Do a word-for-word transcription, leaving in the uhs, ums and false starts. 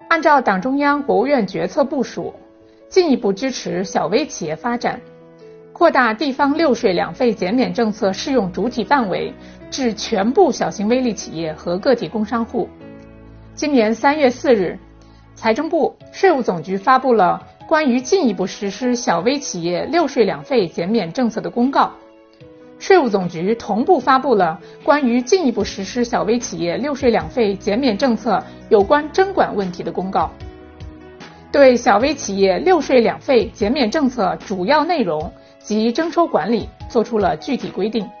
按照党中央、国务院决策部署，进一步支持小微企业发展，扩大地方六税两费减免政策适用主体范围至全部小型微利企业和个体工商户。今年三月四日，财政部、税务总局发布了关于进一步实施小微企业六税两费减免政策的公告。税务总局同步发布了关于进一步实施小微企业六税两费减免政策有关征管问题的公告，对小微企业六税两费减免政策主要内容及征收管理作出了具体规定。